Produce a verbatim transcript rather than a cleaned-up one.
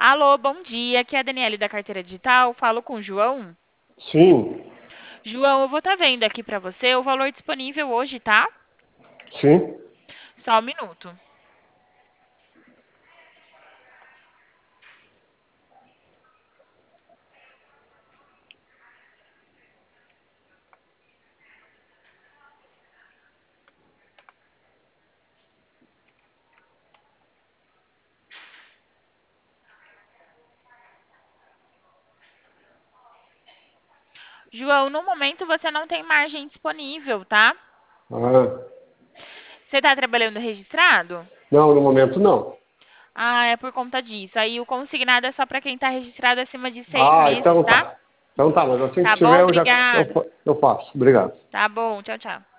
Alô, bom dia. Aqui é a Daniele da Carteira Digital. Falo com o João. Sim, João, eu vou estar vendo aqui para você o valor disponível hoje, tá? sim. Só um minuto. João, no momento você não tem margem disponível, tá? Ah, Você está trabalhando registrado? não, no momento não. Ah, é por conta disso. Aí o consignado é só para quem está registrado acima de seis Ah, meses, então tá? tá. Então tá, mas assim que Tá bom? tiver eu já eu, Obrigada. fa- eu faço. Obrigado. Tá bom. Tchau, tchau.